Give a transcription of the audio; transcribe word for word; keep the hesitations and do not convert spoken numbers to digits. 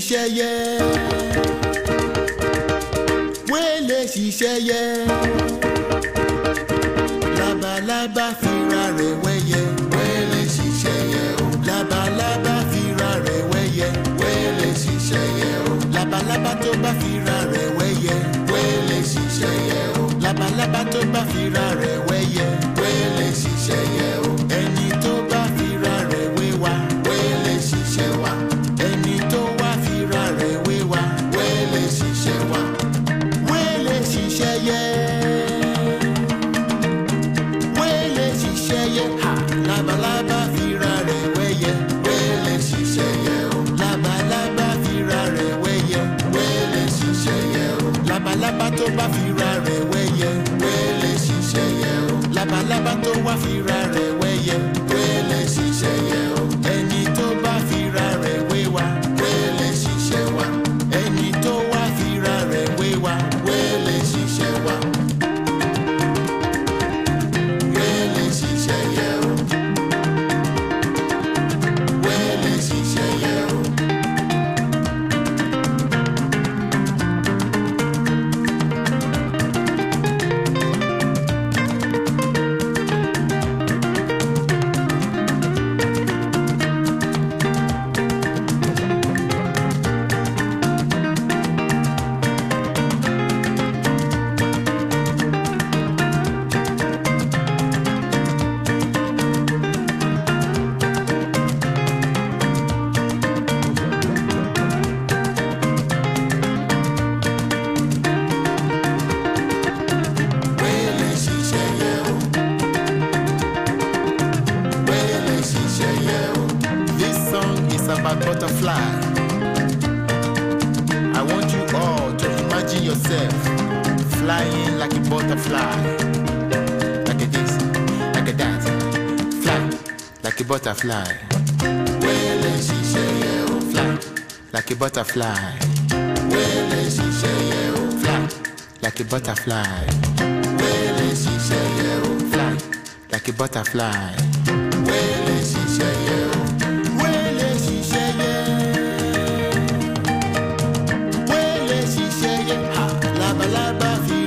ṣiṣẹ́ yẹ. Wẹ́lẹ̀ ṣiṣẹ́ yẹ. Labalábá fira rẹ̀ wẹ́yẹ. Wẹ́lẹ̀ ṣiṣẹ́ yẹ o. Labalábá fira rẹ̀ wẹ́yẹ. Wẹ́lẹ̀ ṣiṣẹ́ yẹ o. Labalábá tó bá fira rẹ̀ wẹ́yẹ. Wẹ́lẹ̀ ṣiṣẹ́ yẹ o. Labalábá tó bá fira rẹ̀ wẹ́yẹ. Wẹ́lẹ̀ ṣiṣẹ́ yẹ o. Ẹni tó bá fira rẹ̀ wéwà. Wẹ́lẹ̀ ṣiṣẹ́ wà. Ẹni tó wá fira rẹ̀ wéwà. Wẹ́lẹ̀ ṣiṣẹ́ wà. Wẹ́lẹ̀ ṣiṣẹ́ yẹ. Wẹ́lẹ̀ ṣiṣẹ́ yẹ. Ha! Labalábá fira rẹ̀ wẹ́yẹ. Wẹ́lẹ̀ ṣiṣẹ́ yẹ o. Labalábá fira rẹ̀ wẹ́yẹ. Wẹ́lẹ̀ ṣiṣẹ́ yẹ o. Labalábá tó bá fira rẹ̀ wẹ́yẹ. Wẹ́lẹ̀ ṣiṣẹ́ yẹ o. Labalábá tó wá fira rẹ̀ wẹ́yẹ. Wẹ́lẹ̀ ṣiṣẹ́ yẹ o. Ẹni tó bá fira rẹ̀ wéwà. Wẹ́lẹ̀ ṣiṣẹ́ wà. Ẹni tó wá fira rẹ̀ wéwà. Wẹ́lẹ̀ ṣiṣẹ́ wà. Wẹ́lẹ̀ ṣiṣẹ́ yẹ o. Wẹ́lẹ̀ ṣiṣẹ́ yẹ o. Wẹ́lẹ̀ ṣiṣẹ́ yẹ o. Wẹ́lẹ̀ ṣiṣẹ́ yẹ o. This song is about butterfly. I want you all to imagine yourself flying like a butterfly. Like a this, like a that. Fly like a butterfly. Wẹ́lẹ̀ ṣiṣẹ́ yẹ o. Fly like a butterfly. Wẹ́lẹ̀ ṣiṣẹ́ yẹ o. Fly like a butterfly. Wẹ́lẹ̀ ṣiṣẹ́ yẹ o. Fly like a butterfly. Wẹ́lẹ̀ ṣiṣẹ́ yẹ o. Wẹ́lẹ̀ ṣiṣẹ́ yẹ. Wẹ́lẹ̀ ṣiṣẹ́ yẹ. Ha! Labalábá fi